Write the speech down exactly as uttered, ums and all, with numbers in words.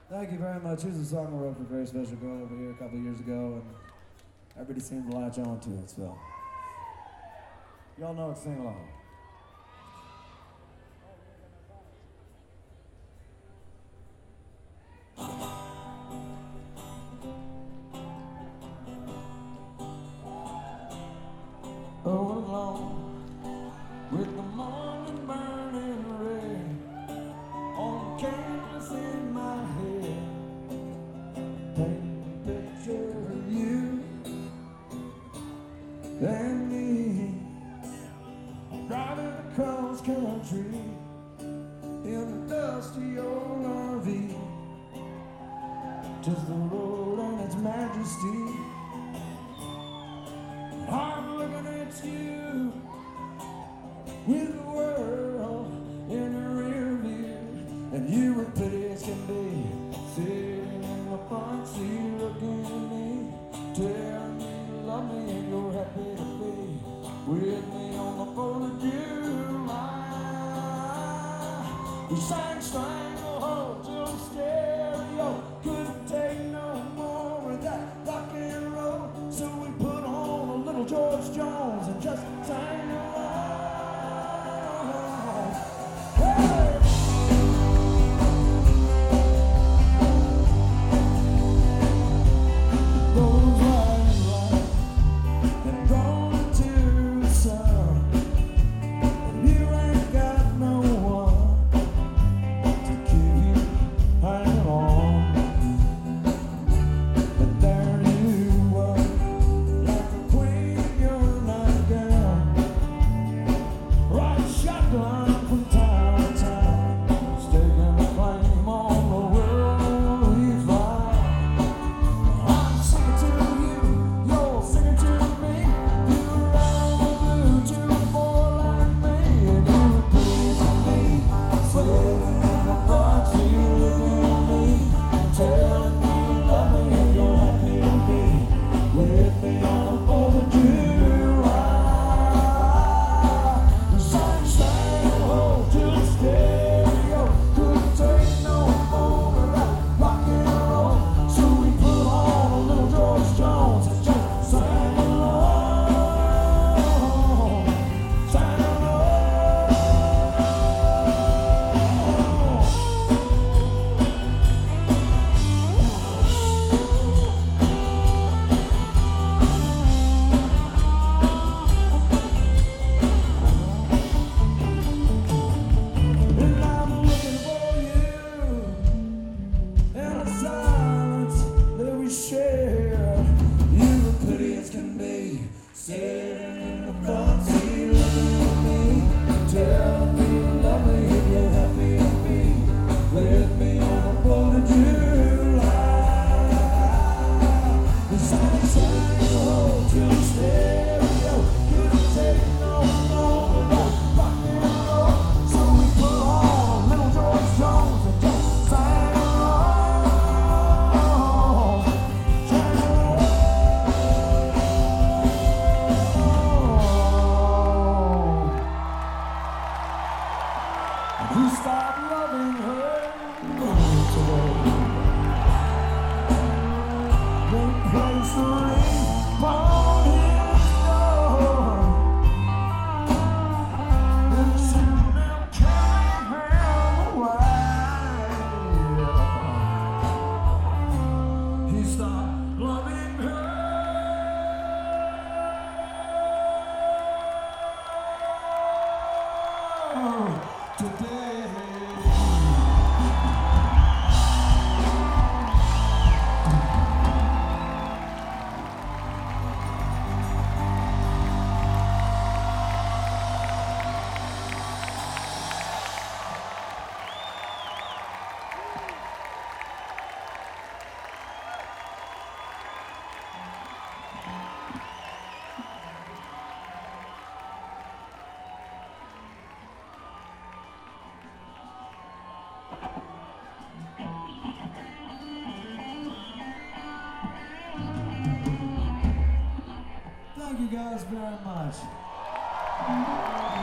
Thank you very much. Here's a song I wrote for a very special girl over here a couple of years ago, and everybody seemed to latch on to it, so y'all know it, sing along. Oh, along with the morning burning red on the canvas in my head, paint a picture of you and me, driving across country in a dusty old R V, just the road and its majesty. I'm looking at you with the world in the rear view, and you were pretty as can be, sitting in the front seat looking at me, telling me you love me and you're happy to be with me on the fourth of July. We sang Stranglehold till the stereo couldn't take no more of that rock and roll, so we put on a little George Jones and just sang along. Hey! Those white and white and drawn into the sun, and you ain't got no one to keep you hanging on. But there you were, like a queen in your nightgown, riding shotgun from town to town, staking a claim on the world we fly. I'm singing to you, you're singing to me, you were on the blue to a boy like me, and you were pleasing me, sitting in the front seat looking at me, telling me you love me and you're happy to be with me on the fourth of July. We sang Stranglehold till the stereo couldn't take no more of that rock and roll, so we put on a little George Jones and just sang along, sang along. And I'm looking for you in the silence that we share. You were pretty as can be, sitting in the front seat looking at me, telling me you love me and you're happy to be with me on the fourth of July. We sang Stranglehold till the stereo couldn't take no more of that rock and roll, so we put on a little George Jones and just sang along, sang along. We stopped loving her today. They placed the ring upon his door, and soon they'll carry him away. He stopped loving her today. Thank you guys very much.